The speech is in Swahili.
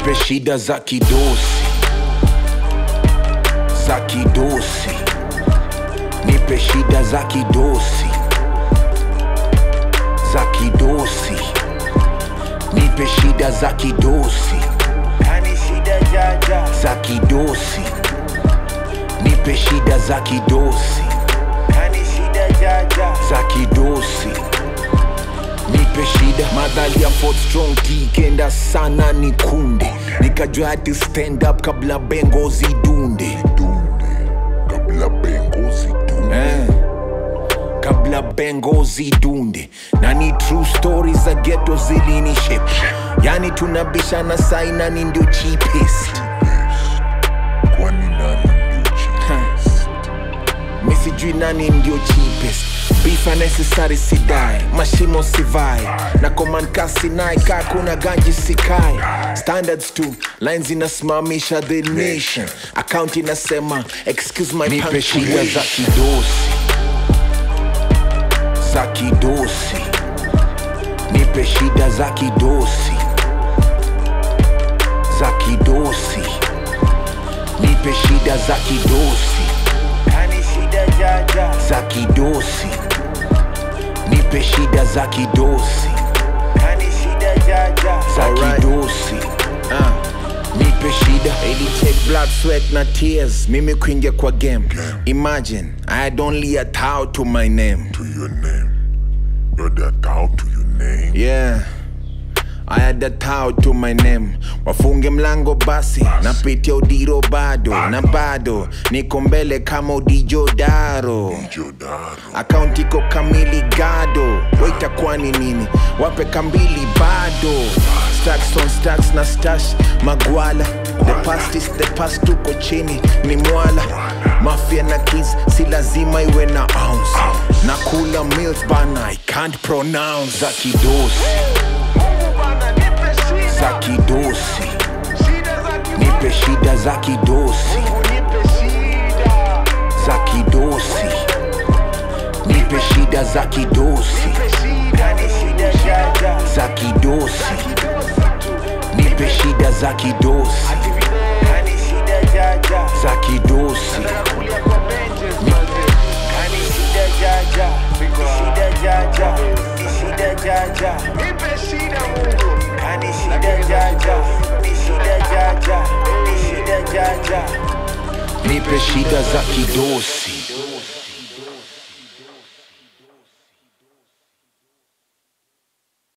Nipe shida za kidosi, za kidosi. Nipe shida za kidosi, za kidosi. Nipe shida za kidosi, Kani shida jaja, za kidosi. Nipe shida za kidosi, kani shida jaja, za kidosi. Nipe shida. Madhali ya Fort Strong kikenda sana nikunde, nikajua hati stand up kabla bengo zidunde. Kabla bengo zidunde, kabla bengo zidunde. Na ni true stories za ghetto zilini shape. Yani tunabishana saina ni ndio cheapest. Kwani nani ndio cheapest? Mi sijui nani ndio cheapest. Beef unnecessary sidai, mashimo sivai. Na command kasi nai kaa kuna ganji sikai. Standards tu, lines inasimamisha the nation. Account inasema, excuse my punctuation. Nipe shida za kidosi, za kidosi. Nipe shida za kidosi, za kidosi. Nipe shida za kidosi, kani shida jaja, za kidosi. Nipe shida za kidosi, kani shida jaja, za kidosi. Nipe shida. Ili take blood, sweat na tears mimi kuingia kwa game. Imagine I had only a towel to my name. To your name. You had a towel to your name. Yeah, I had a towel to my name. Wafunge mlango basi, napitia udiro bado. Na bado, niko mbele kama udijo daro. Jodaro. Account iko kamili gado. Waita kwani nini, wape kambili bado. Stacks on stacks na stash magwala. The past is the past, tuko chini ni mwala. Mafia na keys si lazima iwe na ounce. Nakula meals bana I can't pronounce. Za kidosi, za kidosi. Nipe shida za kidosi, za kidosi. Nipe shida za kidosi, kani shida jaja, za kidosi. Nipe shida za kidosi, kani shida jaja, za kidosi. kani shida jaja, shida jaja, shida jaja, kani shida jaja, shida jaja, shida jaja. Nipe shida za kidosi.